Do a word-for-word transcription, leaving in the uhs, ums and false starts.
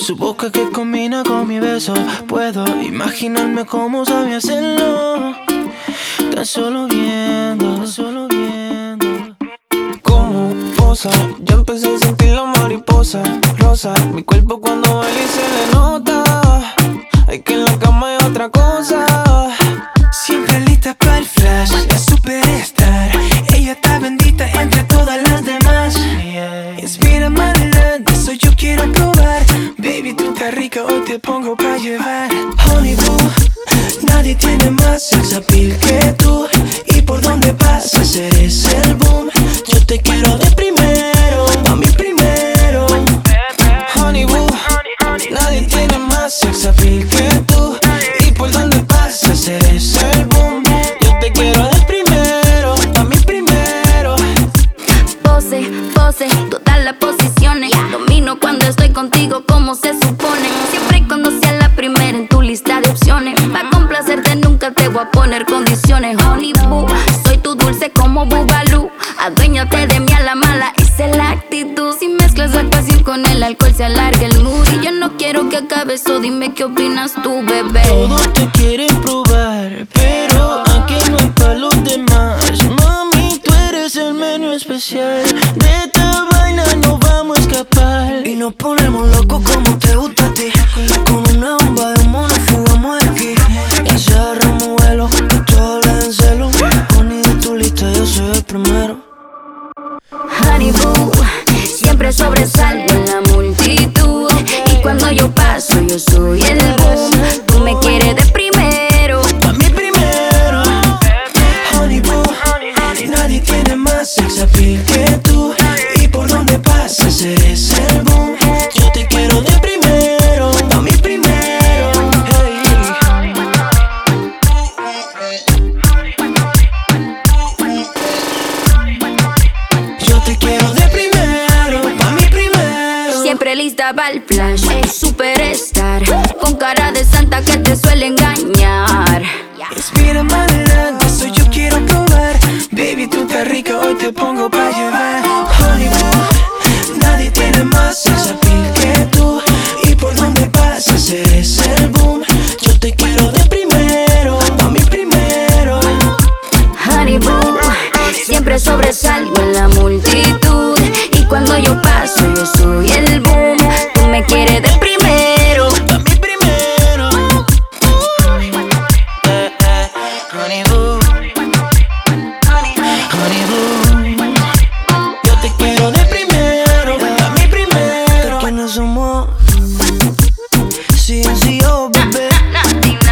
Su boca que combina con mi beso. Puedo imaginarme cómo sabe hacerlo. Tan solo viendo, tan solo viendo cómo posa. Ya empecé a sentir la mariposa rosa. Mi cuerpo cuando baila y se le nota. Hay que en la cama hay otra cosa. Siempre lista para el flash, la superstar. Ella está bendita entre todas las demás. Yeah. Inspira maldad, eso yo quiero probar. Baby, tú estás rica, hoy te pongo pa' llevar. Honey boo, nadie tiene más sex appeal que tú. Y por donde pasas eres el boom. Yo te quiero de primero, a mí primero. Honey boo, nadie tiene más sex appeal que tú. Y por donde pasas eres el boom. Yo te quiero de primero, a mí primero. Pose, pose, todas las posiciones. Domino cuando estoy contigo como se supone. Siempre y cuando sea la primera en tu lista de opciones. Pa' complacerte nunca te voy a poner condiciones. Honey boo, soy tu dulce como Bubalú. Aduéñate de mí a la mala, esa es la actitud. Si mezclas la pasión con el alcohol se alarga el mood. Y yo no quiero que acabe eso, dime qué opinas tú, bebé. Todos te quieren probar, pero aquí no es pa' los demás. Mami, tú eres el menú especial. De esta vaina no vamos a escapar. Y nos ponemos locos como te gusta a ti. Con una bomba de humo nos fugamos de aquí. Y cerramos vuelo, que tú hablas en celo. Honey, de tu lista yo soy el primero. Honey boo, siempre sobresalgo en la multitud. Y cuando yo paso yo soy el boom. Tú me quieres de primero, A mí primero. Honey boo, nadie tiene más sex appeal que tú. Y por donde pasas eres el boom. Yo te quiero de primero, a mí primero. Hey. Yo te quiero de primero, a mí primero. siempre lista para el flash. Superstar, con cara de santa que te suele engañar. Inspira maldad, eso yo quiero probar. Baby, tú estás rica, hoy te pongo pa' llevar. Honey boo, nadie tiene más sex appeal que tú. Y por donde pasas eres el boom. Yo te quiero de primero, a mí primero. Honey boo, siempre sobresalgo en la multitud. Y cuando yo paso yo soy el boom. Tú me quieres de primero, A mí primero. Eh, eh, honey boo. Honey boo. Yo te quiero de primero, a mí primero. ¿Quiénes somos? C N C O, bebé.